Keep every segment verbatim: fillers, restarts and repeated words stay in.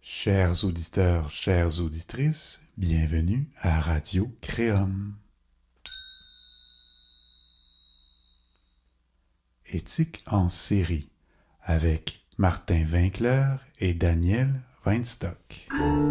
Chers auditeurs, chères auditrices, bienvenue à Radio Créum. Éthique en série avec Martin Winkler et Daniel Weinstock.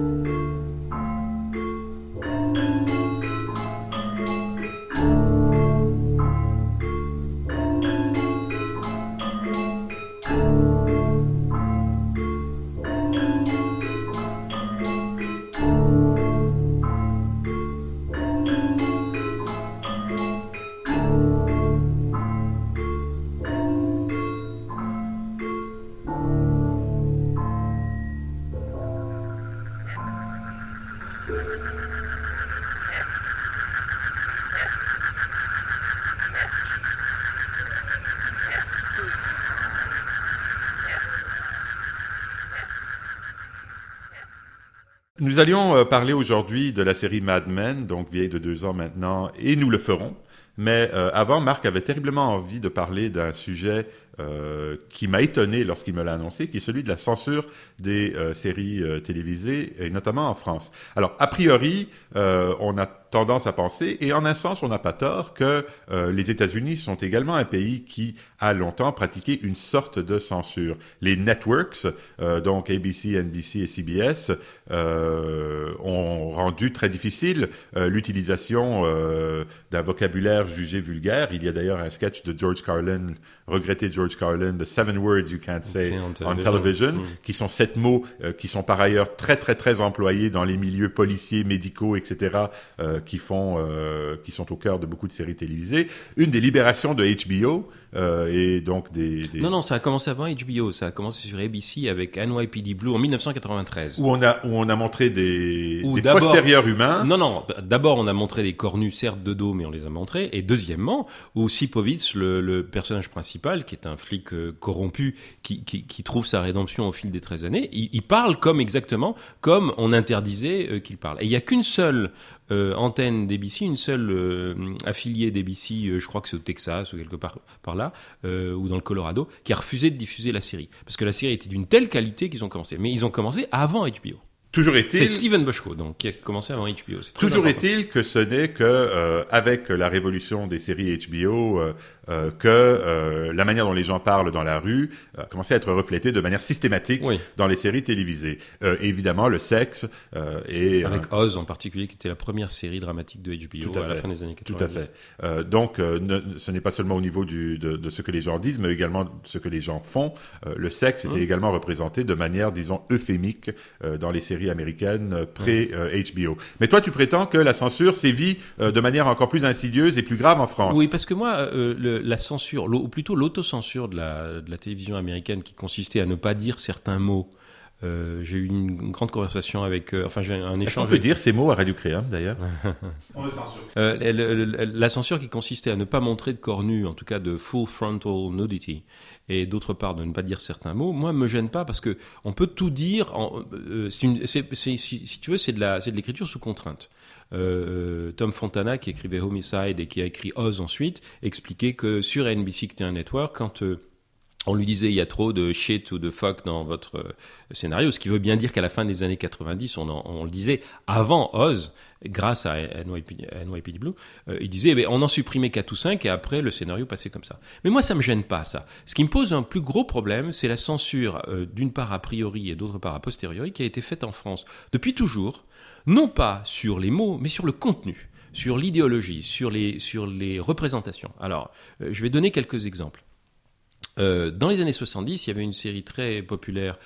Nous allions euh, parler aujourd'hui de la série Mad Men, donc vieille de deux ans maintenant, et nous le ferons. Mais euh, avant, Marc avait terriblement envie de parler d'un sujet euh, qui m'a étonné lorsqu'il me l'a annoncé, qui est celui de la censure des euh, séries euh, télévisées, et notamment en France. Alors, a priori, euh, on a tendance à penser, et en un sens, on n'a pas tort, que euh, les États-Unis sont également un pays qui a longtemps pratiqué une sorte de censure. Les networks, euh, donc A B C, N B C et C B S, euh, ont rendu très difficile euh, l'utilisation euh, d'un vocabulaire jugé vulgaire. Il y a d'ailleurs un sketch de George Carlin, regretté George Carlin, The Seven Words You Can't Say okay, on, on Television, mm. qui sont sept mots euh, qui sont par ailleurs très très très employés dans les milieux policiers, médicaux, et cetera, euh, qui font, euh, qui sont au cœur de beaucoup de séries télévisées. Une des libérations de H B O euh, et donc des, des... Non, non, ça a commencé avant H B O. Ça a commencé sur A B C avec N Y P D Blue en dix-neuf cent quatre-vingt-treize. Où on a, où on a montré des, des postérieurs humains. Non, non. D'abord, on a montré des corps nus, certes de dos, mais on les a montrés. Et deuxièmement, où Sipowicz, le, le personnage principal, qui est un flic euh, corrompu, qui, qui, qui trouve sa rédemption au fil des treize années, il, il parle comme exactement comme on interdisait euh, qu'il parle. Et il n'y a qu'une seule euh, antenne d'A B C, une seule euh, affiliée d'A B C, euh, je crois que c'est au Texas ou quelque part par là, euh, ou dans le Colorado, qui a refusé de diffuser la série. Parce que la série était d'une telle qualité qu'ils ont commencé. Mais ils ont commencé avant H B O. Toujours est-il... C'est Steven Bochco, donc, qui a commencé avant H B O. C'est très Toujours important. est-il que ce n'est que euh, avec la révolution des séries H B O euh, euh, que euh, la manière dont les gens parlent dans la rue a commencé à être reflétée de manière systématique oui. dans les séries télévisées. Euh, évidemment, le sexe euh, et avec euh, Oz en particulier, qui était la première série dramatique de H B O à, à la fin des années quatre-vingt-dix. Tout à fait. Euh, donc, euh, ne, ce n'est pas seulement au niveau du, de, de ce que les gens disent, mais également ce que les gens font. Euh, le sexe était mmh. également représenté de manière, disons, euphémique euh, dans les séries américaines pré-H B O. Euh, Mais toi, tu prétends que la censure sévit euh, de manière encore plus insidieuse et plus grave en France. Oui, parce que moi, euh, le, la censure, ou plutôt l'autocensure de la, de la télévision américaine qui consistait à ne pas dire certains mots. Euh, j'ai eu une, une grande conversation avec... Euh, enfin, j'ai un échange... On peut avec... dire ces mots à Radio Créum, d'ailleurs. On le censure. Euh, le, le, la censure qui consistait à ne pas montrer de corps nus, en tout cas de full frontal nudity, et d'autre part de ne pas dire certains mots, moi, me gêne pas parce que on peut tout dire. En, euh, c'est une, c'est, c'est, si, si tu veux, c'est de la, c'est de l'écriture sous contrainte. Euh, Tom Fontana, qui écrivait Homicide et qui a écrit Oz ensuite, expliquait que sur N B C, qui était un network, quand euh, on lui disait il y a trop de shit ou de fuck dans votre euh, scénario, ce qui veut bien dire qu'à la fin des années quatre-vingt-dix, on, en, on le disait avant Oz, grâce à N Y P D Blue, euh, il disait eh on n'en supprimait qu'à tout cinq et après le scénario passait comme ça. Mais moi ça me gêne pas ça. Ce qui me pose un plus gros problème, c'est la censure euh, d'une part a priori et d'autre part a posteriori qui a été faite en France depuis toujours, non pas sur les mots mais sur le contenu, sur l'idéologie, sur les, sur les représentations. Alors euh, je vais donner quelques exemples. Euh, dans les années soixante-dix, il y avait une série très populaire,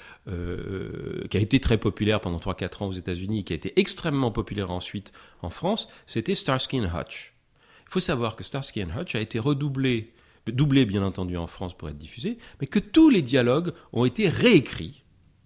euh, qui a été très populaire pendant trois à quatre ans aux États-Unis, qui a été extrêmement populaire ensuite en France, c'était Starsky and Hutch. Il faut savoir que Starsky and Hutch a été redoublé, doublé bien entendu en France pour être diffusé, mais que tous les dialogues ont été réécrits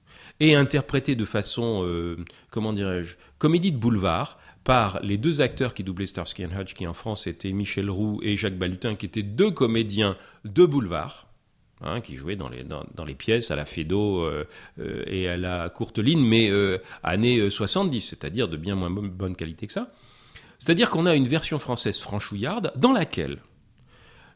et interprétés de façon, euh, comment dirais-je, comédie de boulevard, par les deux acteurs qui doublaient Starsky and Hutch, qui en France étaient Michel Roux et Jacques Balutin, qui étaient deux comédiens de boulevard. Hein, qui jouait dans les, dans, dans les pièces à la Feydeau euh, euh, et à la Courteline, mais euh, années soixante-dix, c'est-à-dire de bien moins bonne qualité que ça. C'est-à-dire qu'on a une version française franchouillarde dans laquelle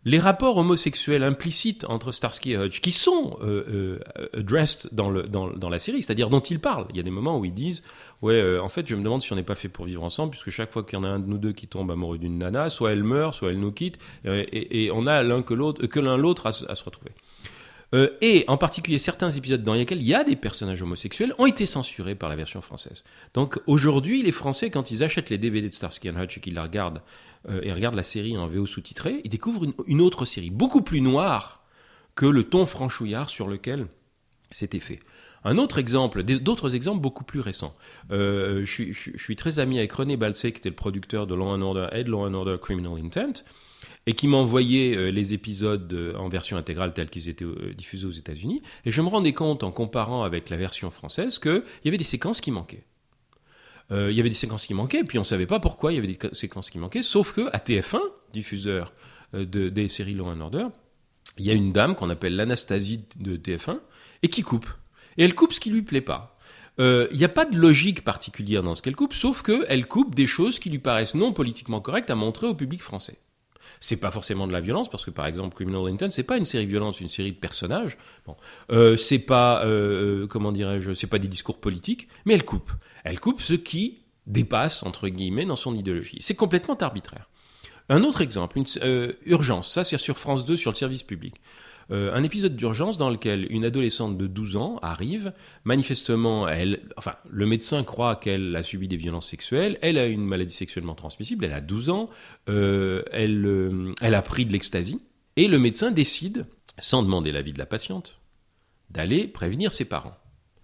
les rapports homosexuels implicites entre Starsky et Hutch, qui sont euh, euh, addressed dans, le, dans, dans la série, c'est-à-dire dont ils parlent. Il y a des moments où ils disent « Ouais, euh, en fait, je me demande si on n'est pas fait pour vivre ensemble, puisque chaque fois qu'il y en a un de nous deux qui tombe amoureux d'une nana, soit elle meurt, soit elle nous quitte, et, et, et on a l'un que, l'autre, que l'un l'autre à, à se retrouver. » Euh, et en particulier certains épisodes dans lesquels il y a des personnages homosexuels ont été censurés par la version française. Donc aujourd'hui, les Français, quand ils achètent les D V D de Starsky and Hutch et qu'ils la regardent, euh, et regardent la série en V O sous-titrée, ils découvrent une, une autre série, beaucoup plus noire que le ton franchouillard sur lequel c'était fait. Un autre exemple, d'autres exemples beaucoup plus récents. Euh, je, suis, je, je suis très ami avec René Balcé, qui était le producteur de Law and Order et de Law and Order Criminal Intent, et qui m'a envoyé euh, les épisodes euh, en version intégrale tels qu'ils étaient euh, diffusés aux États-Unis. Et je me rendais compte, en comparant avec la version française, qu'il y avait des séquences qui manquaient. Euh, il y avait des séquences qui manquaient, et puis on ne savait pas pourquoi il y avait des séquences qui manquaient, sauf qu'à T F un, diffuseur euh, de, des séries Law and Order, il y a une dame qu'on appelle l'Anastasie de T F un, et qui coupe. Et elle coupe ce qui lui plaît pas. Il euh, n'y a pas de logique particulière dans ce qu'elle coupe, sauf qu'elle coupe des choses qui lui paraissent non politiquement correctes à montrer au public français. C'est pas forcément de la violence, parce que par exemple Criminal Intent, c'est pas une série violente, c'est une série de personnages. Bon, euh, c'est pas, euh, comment dirais-je, c'est pas des discours politiques, mais elle coupe. Elle coupe ce qui dépasse entre guillemets dans son idéologie. C'est complètement arbitraire. Un autre exemple, une, euh, Urgence, ça c'est sur France deux sur le service public. Euh, un épisode d'urgence dans lequel une adolescente de douze ans arrive, manifestement, elle, enfin, le médecin croit qu'elle a subi des violences sexuelles, elle a une maladie sexuellement transmissible, elle a douze ans, euh, elle, euh, elle a pris de l'ecstasy, et le médecin décide, sans demander l'avis de la patiente, d'aller prévenir ses parents.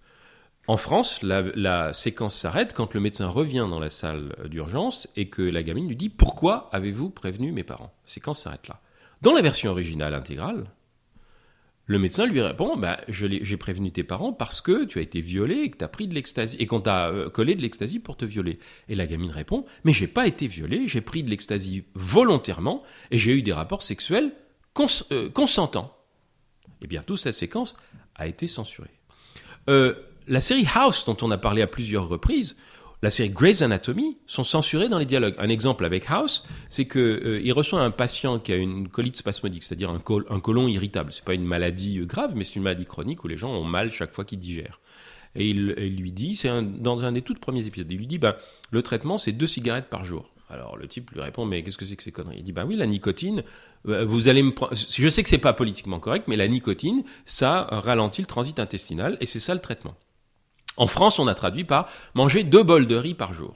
En France, la, la séquence s'arrête quand le médecin revient dans la salle d'urgence et que la gamine lui dit « Pourquoi avez-vous prévenu mes parents ?» La séquence s'arrête là. Dans la version originale intégrale, le médecin lui répond bah, « J'ai prévenu tes parents parce que tu as été violé et que tu as pris de l'ecstasy et qu'on t'a euh, collé de l'ecstasy pour te violer. » Et la gamine répond « Mais j'ai pas été violé, j'ai pris de l'ecstasy volontairement et j'ai eu des rapports sexuels cons euh, consentants. » Eh bien, toute cette séquence a été censurée. Euh, la série House, dont on a parlé à plusieurs reprises, la série Grey's Anatomy, sont censurées dans les dialogues. Un exemple avec House, c'est qu'il euh, reçoit un patient qui a une colite spasmodique, c'est-à-dire un, col un côlon irritable. C'est pas une maladie euh, grave, mais c'est une maladie chronique où les gens ont mal chaque fois qu'ils digèrent. Et il, il lui dit, c'est un, dans un des tout premiers épisodes, il lui dit, ben, le traitement, c'est deux cigarettes par jour. Alors le type lui répond, mais qu'est-ce que c'est que ces conneries ? Il dit, ben oui, la nicotine, vous allez me prendre... Je sais que c'est pas politiquement correct, mais la nicotine, ça ralentit le transit intestinal, et c'est ça le traitement. En France, on a traduit par manger deux bols de riz par jour.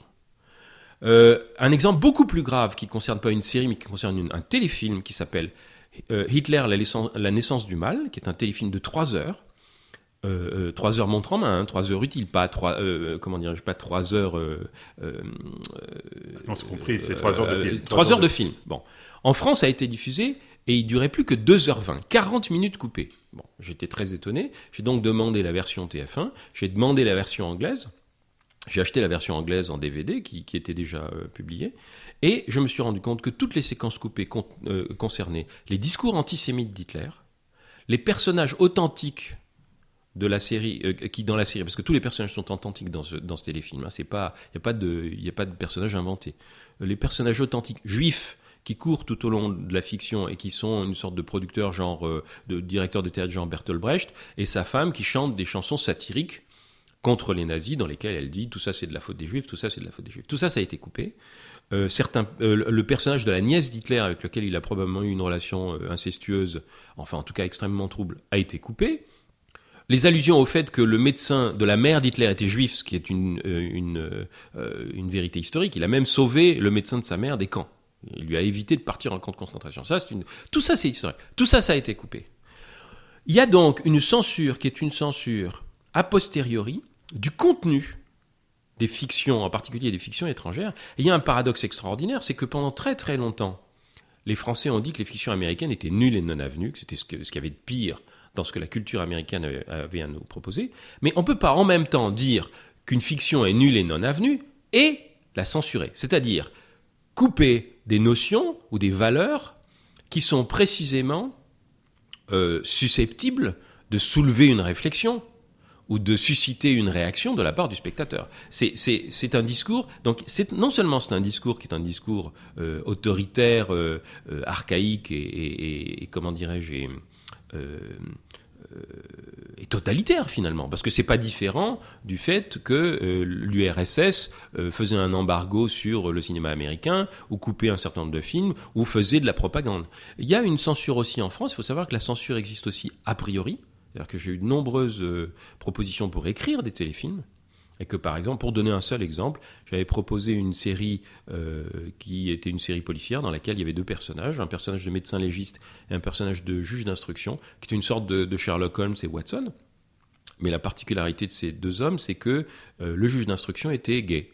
Euh, un exemple beaucoup plus grave qui ne concerne pas une série, mais qui concerne une, un téléfilm qui s'appelle euh, Hitler, la, la naissance du mal, qui est un téléfilm de trois heures. Euh, euh, trois heures montre en main, hein, trois heures utiles, pas trois, euh, comment dirais-je, pas trois heures. Euh, euh, on s'est compris, c'est trois heures de film. Euh, trois heures de film. Bon, en France, ça a été diffusé. Et il durait plus que deux heures vingt, quarante minutes coupées. Bon, j'étais très étonné. J'ai donc demandé la version T F un, j'ai demandé la version anglaise, j'ai acheté la version anglaise en D V D qui, qui était déjà euh, publiée, et je me suis rendu compte que toutes les séquences coupées con, euh, concernaient les discours antisémites d'Hitler, les personnages authentiques de la série, euh, qui dans la série, parce que tous les personnages sont authentiques dans ce, dans ce téléfilm, hein, c'est pas, il n'y a pas de, il n'y a pas de personnages inventés. Les personnages authentiques juifs qui courent tout au long de la fiction et qui sont une sorte de producteur genre euh, de directeur de théâtre genre Bertolt Brecht, et sa femme qui chante des chansons satiriques contre les nazis dans lesquelles elle dit tout ça c'est de la faute des juifs, tout ça c'est de la faute des juifs. Tout ça ça a été coupé. Euh, certains, euh, le personnage de la nièce d'Hitler avec lequel il a probablement eu une relation euh, incestueuse, enfin en tout cas extrêmement trouble, a été coupé. Les allusions au fait que le médecin de la mère d'Hitler était juif, ce qui est une, euh, une, euh, une vérité historique, il a même sauvé le médecin de sa mère des camps. Il lui a évité de partir en camp de concentration. Ça, c'est une... Tout ça, c'est historique. Tout ça, ça a été coupé. Il y a donc une censure qui est une censure a posteriori du contenu des fictions, en particulier des fictions étrangères. Et il y a un paradoxe extraordinaire, c'est que pendant très très longtemps, les Français ont dit que les fictions américaines étaient nulles et non avenues, que c'était ce, que, ce qu'il y avait de pire dans ce que la culture américaine avait, avait à nous proposer. Mais on ne peut pas en même temps dire qu'une fiction est nulle et non avenue et la censurer. C'est-à-dire couper des notions ou des valeurs qui sont précisément euh, susceptibles de soulever une réflexion ou de susciter une réaction de la part du spectateur. C'est, c'est, c'est un discours, donc c'est, non seulement c'est un discours qui est un discours euh, autoritaire, euh, euh, archaïque et, et, et, et comment dirais-je, et, euh, euh, et totalitaire finalement, parce que c'est pas différent du fait que euh, l'U R S S euh, faisait un embargo sur le cinéma américain, ou coupait un certain nombre de films, ou faisait de la propagande. Il y a une censure aussi en France, il faut savoir que la censure existe aussi a priori, c'est-à-dire que j'ai eu de nombreuses euh, propositions pour écrire des téléfilms, et que par exemple, pour donner un seul exemple, j'avais proposé une série euh, qui était une série policière dans laquelle il y avait deux personnages, un personnage de médecin légiste et un personnage de juge d'instruction, qui était une sorte de, de Sherlock Holmes et Watson. Mais la particularité de ces deux hommes, c'est que euh, le juge d'instruction était gay.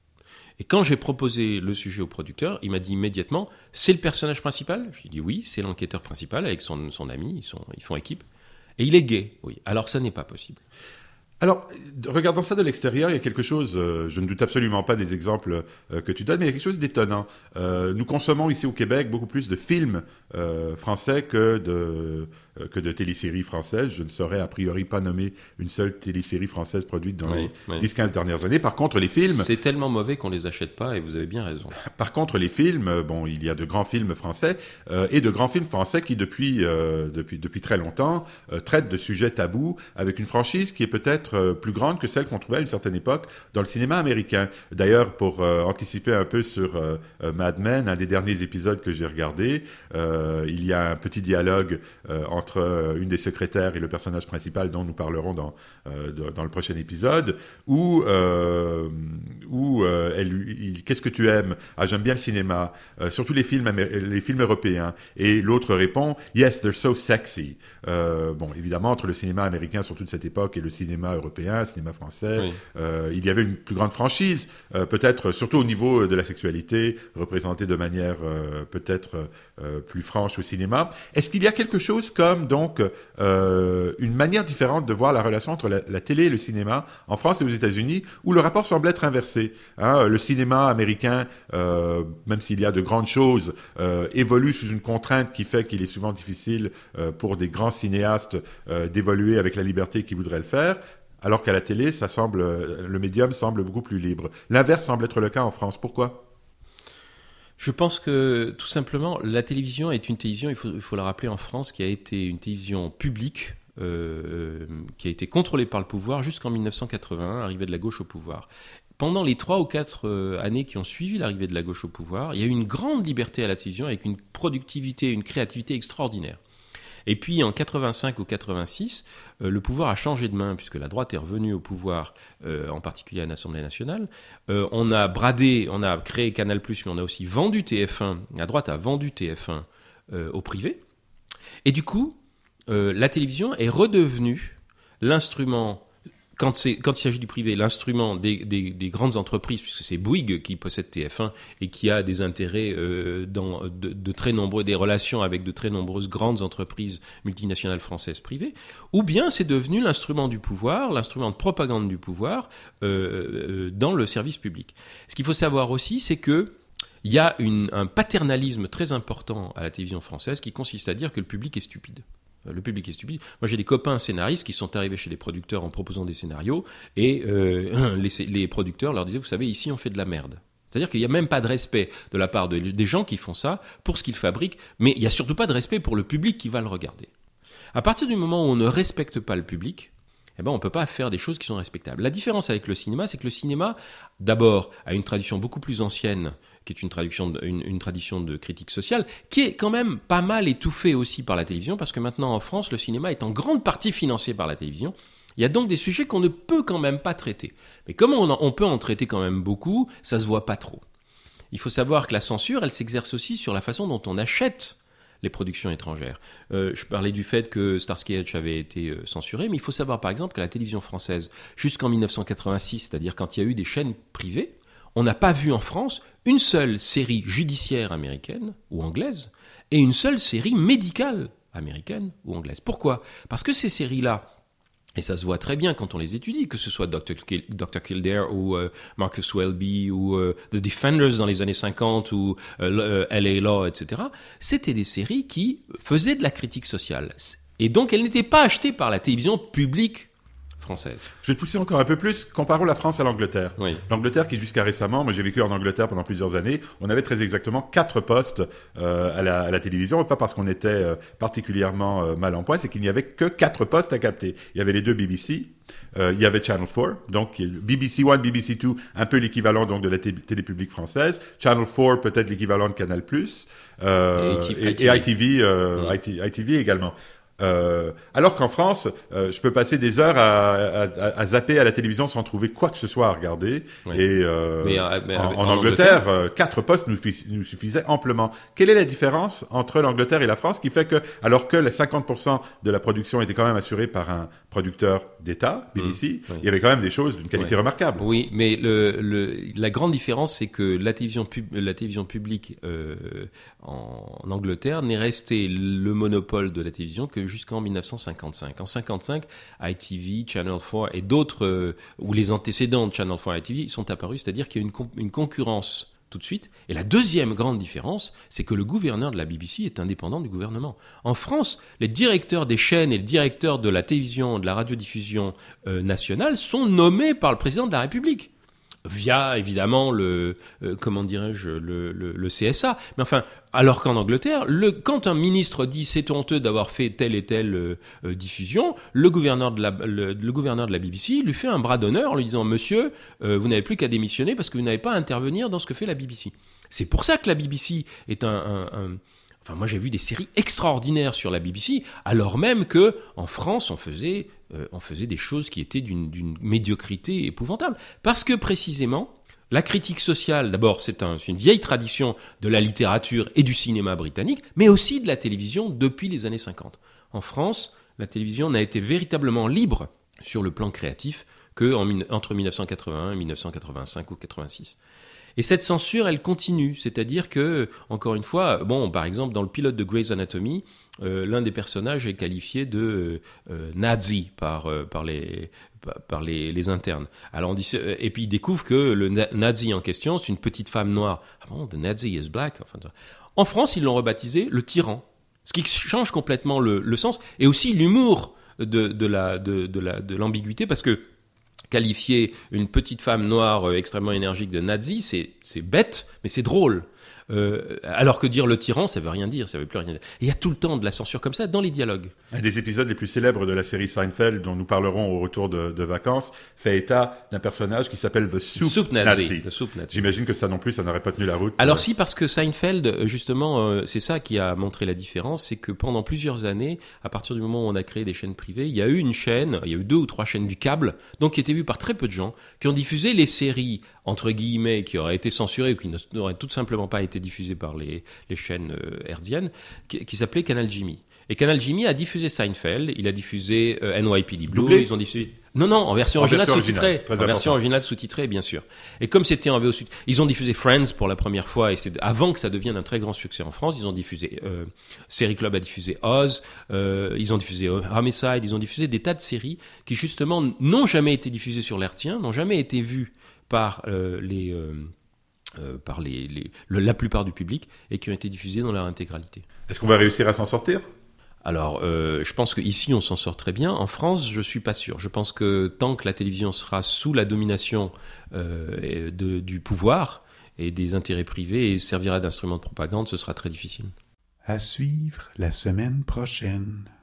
Et quand j'ai proposé le sujet au producteur, il m'a dit immédiatement « C'est le personnage principal ?» Je lui ai dit « Oui, c'est l'enquêteur principal avec son, son ami, ils, sont, ils font équipe. » Et il est gay, oui. Alors ça n'est pas possible. Alors, regardant ça de l'extérieur, il y a quelque chose, euh, je ne doute absolument pas des exemples euh, que tu donnes, mais il y a quelque chose d'étonnant. Euh, nous consommons ici au Québec beaucoup plus de films euh, français que de, euh, que de téléséries françaises. Je ne saurais a priori pas nommer une seule télésérie française produite dans oui, les oui. dix quinze dernières années. Par contre, les films... C'est tellement mauvais qu'on les achète pas, et vous avez bien raison. Par contre, les films, bon, il y a de grands films français, euh, et de grands films français qui, depuis, euh, depuis, depuis très longtemps, euh, traitent de sujets tabous avec une franchise qui est peut-être plus grande que celle qu'on trouvait à une certaine époque dans le cinéma américain. D'ailleurs, pour euh, anticiper un peu sur euh, Mad Men, un des derniers épisodes que j'ai regardé, euh, il y a un petit dialogue euh, entre euh, une des secrétaires et le personnage principal dont nous parlerons dans, euh, de, dans le prochain épisode, où, euh, où euh, elle, il, qu'est-ce que tu aimes? Ah, j'aime bien le cinéma, euh, surtout les films, les films européens. Et l'autre répond, yes, they're so sexy. Euh, bon, évidemment, entre le cinéma américain sur toute cette époque et le cinéma européen, cinéma français, oui. euh, il y avait une plus grande franchise, euh, peut-être surtout au niveau de la sexualité, représentée de manière euh, peut-être euh, plus franche au cinéma. Est-ce qu'il y a quelque chose comme donc euh, une manière différente de voir la relation entre la, la télé et le cinéma en France et aux États-Unis, où le rapport semble être inversé, hein? Le cinéma américain, euh, même s'il y a de grandes choses, euh, évolue sous une contrainte qui fait qu'il est souvent difficile euh, pour des grands cinéastes euh, d'évoluer avec la liberté qu'ils voudraient le faire. Alors qu'à la télé, ça semble, le médium semble beaucoup plus libre. L'inverse semble être le cas en France. Pourquoi ? Je pense que, tout simplement, la télévision est une télévision, il faut, il faut la rappeler en France, qui a été une télévision publique, euh, qui a été contrôlée par le pouvoir jusqu'en dix-neuf cent quatre-vingt-un, arrivée de la gauche au pouvoir. Pendant les trois ou quatre euh, années qui ont suivi l'arrivée de la gauche au pouvoir, il y a eu une grande liberté à la télévision, avec une productivité, une créativité extraordinaire. Et puis en quatre-vingt-cinq ou quatre-vingt-six, euh, le pouvoir a changé de main, puisque la droite est revenue au pouvoir, euh, en particulier à l'Assemblée nationale. Euh, on a bradé, on a créé Canal plus, mais on a aussi vendu T F un. La droite a vendu T F un euh, au privé. Et du coup, euh, la télévision est redevenue l'instrument... Quand, c'est, quand il s'agit du privé, l'instrument des, des, des grandes entreprises, puisque c'est Bouygues qui possède T F un et qui a des intérêts euh, dans de, de très nombreux, des relations avec de très nombreuses grandes entreprises multinationales françaises privées, ou bien c'est devenu l'instrument du pouvoir, l'instrument de propagande du pouvoir euh, euh, dans le service public. Ce qu'il faut savoir aussi, c'est que il y a une, un paternalisme très important à la télévision française qui consiste à dire que le public est stupide. Le public est stupide. Moi, j'ai des copains scénaristes qui sont arrivés chez les producteurs en proposant des scénarios et euh, les, les producteurs leur disaient, vous savez, ici, on fait de la merde. C'est-à-dire qu'il n'y a même pas de respect de la part de, des gens qui font ça pour ce qu'ils fabriquent, mais il n'y a surtout pas de respect pour le public qui va le regarder. À partir du moment où on ne respecte pas le public, eh ben, on ne peut pas faire des choses qui sont respectables. La différence avec le cinéma, c'est que le cinéma, d'abord, a une tradition beaucoup plus ancienne, qui est une, traduction de, une, une tradition de critique sociale, qui est quand même pas mal étouffée aussi par la télévision, parce que maintenant, en France, le cinéma est en grande partie financé par la télévision. Il y a donc des sujets qu'on ne peut quand même pas traiter. Mais comme on, en, on peut en traiter quand même beaucoup, ça se voit pas trop. Il faut savoir que la censure, elle s'exerce aussi sur la façon dont on achète les productions étrangères. Euh, je parlais du fait que Starsky Hutch avait été euh, censuré, mais il faut savoir par exemple que la télévision française, jusqu'en dix-neuf cent quatre-vingt-six, c'est-à-dire quand il y a eu des chaînes privées, on n'a pas vu en France une seule série judiciaire américaine ou anglaise et une seule série médicale américaine ou anglaise. Pourquoi ? Parce que ces séries-là, et ça se voit très bien quand on les étudie, que ce soit docteur Kill- docteur Kildare ou euh, Marcus Welby ou euh, The Defenders dans les années cinquante ou euh, L A Law, et cetera, c'était des séries qui faisaient de la critique sociale. Et donc, elles n'étaient pas achetées par la télévision publique française. Je vais te pousser encore un peu plus. Comparons la France à l'Angleterre. Oui. L'Angleterre qui jusqu'à récemment, moi j'ai vécu en Angleterre pendant plusieurs années, on avait très exactement quatre postes euh, à, la, à la télévision, pas parce qu'on était euh, particulièrement euh, mal en point, c'est qu'il n'y avait que quatre postes à capter. Il y avait les deux B B C, euh, il y avait Channel quatre, donc B B C un, B B C deux, un peu l'équivalent donc de la t- télé publique française, Channel quatre peut-être l'équivalent de Canal+, euh, et, et, et I T V, euh, mmh. I T, I T V également. Euh, alors qu'en France, euh, je peux passer des heures à, à, à zapper à la télévision sans trouver quoi que ce soit à regarder. Oui. Et euh, mais, euh, mais, en, en, en Angleterre, Angleterre euh, quatre postes nous, nous suffisaient amplement. Quelle est la différence entre l'Angleterre et la France qui fait que, alors que les cinquante pour cent de la production était quand même assurée par un producteur d'État, B B C, mmh, oui. il y avait quand même des choses d'une qualité oui. remarquable. Oui, mais le, le, la grande différence, c'est que la télévision, pub, la télévision publique euh, en, en Angleterre n'est restée le monopole de la télévision que jusqu'en dix-neuf cent cinquante-cinq. En cinquante-cinq, I T V, Channel quatre et d'autres, euh, ou les antécédents de Channel quatre et I T V sont apparus, c'est-à-dire qu'il y a une, com- une concurrence tout de suite. Et la deuxième grande différence, c'est que le gouverneur de la B B C est indépendant du gouvernement. En France, les directeurs des chaînes et le directeur de la télévision, de la radiodiffusion euh, nationale sont nommés par le président de la République. Via, évidemment, le, euh, comment dirais-je, le, le, le C S A. Mais enfin, alors qu'en Angleterre, le, quand un ministre dit c'est honteux d'avoir fait telle et telle euh, euh, diffusion, le gouverneur, de la, le, le gouverneur de la B B C lui fait un bras d'honneur en lui disant « Monsieur, euh, vous n'avez plus qu'à démissionner parce que vous n'avez pas à intervenir dans ce que fait la B B C ». C'est pour ça que la B B C est un... un, un Enfin, moi, j'ai vu des séries extraordinaires sur la B B C, alors même que en France, on faisait, euh, on faisait des choses qui étaient d'une, d'une médiocrité épouvantable. Parce que, précisément, la critique sociale, d'abord, c'est, un, c'est une vieille tradition de la littérature et du cinéma britannique, mais aussi de la télévision depuis les années cinquante. En France, la télévision n'a été véritablement libre sur le plan créatif qu'entre dix-neuf cent quatre-vingt-un et dix-neuf cent quatre-vingt-cinq ou quatre-vingt-six. Et cette censure, elle continue, c'est-à-dire que, encore une fois, bon, par exemple, dans le pilote de Grey's Anatomy, euh, l'un des personnages est qualifié de euh, nazi par euh, par les par les, les internes. Alors on dit, et puis il découvre que le na- nazi en question, c'est une petite femme noire. Ah bon, the nazi is black. Enfin, en France, ils l'ont rebaptisé le tyran, ce qui change complètement le, le sens et aussi l'humour de de la de de la de l'ambiguïté, parce que qualifier une petite femme noire euh, extrêmement énergique de nazi, c'est, c'est bête, mais c'est drôle. Euh, alors que dire le tyran, ça veut rien dire, ça veut plus rien dire. Et il y a tout le temps de la censure comme ça dans les dialogues. Un des épisodes les plus célèbres de la série Seinfeld, dont nous parlerons au retour de, de vacances, fait état d'un personnage qui s'appelle The Soup, Soup Nazi. Nazi. The Soup Nazi. J'imagine que ça non plus, ça n'aurait pas tenu la route. Alors euh... si, parce que Seinfeld, justement, euh, c'est ça qui a montré la différence, c'est que pendant plusieurs années, à partir du moment où on a créé des chaînes privées, il y a eu une chaîne, il y a eu deux ou trois chaînes du câble, donc qui étaient vues par très peu de gens, qui ont diffusé les séries, entre guillemets, qui auraient été censurées ou qui n'auraient tout simplement pas été diffusées par les les chaînes euh, hertziennes, qui, qui s'appelait Canal Jimmy. Et Canal Jimmy a diffusé Seinfeld, il a diffusé euh, N Y P D Blue, Doublé. Ils ont diffusé... Non, non, en version en originale version sous-titrée. Originale, en important. version originale sous-titrée, bien sûr. Et comme c'était en V O sous-titré, ils ont diffusé Friends pour la première fois, et c'est avant que ça devienne un très grand succès en France. Ils ont diffusé, euh, Série Club a diffusé Oz, euh, ils ont diffusé Homicide, ils ont diffusé des tas de séries qui, justement, n'ont jamais été diffusées sur l'hertzien, n'ont jamais été vues par euh, les... Euh, Euh, par les, les, le, la plupart du public et qui ont été diffusés dans leur intégralité. Est-ce qu'on va réussir à s'en sortir ? Alors, euh, je pense qu'ici, on s'en sort très bien. En France, je ne suis pas sûr. Je pense que tant que la télévision sera sous la domination euh, de, du pouvoir et des intérêts privés et servira d'instrument de propagande, ce sera très difficile. À suivre la semaine prochaine.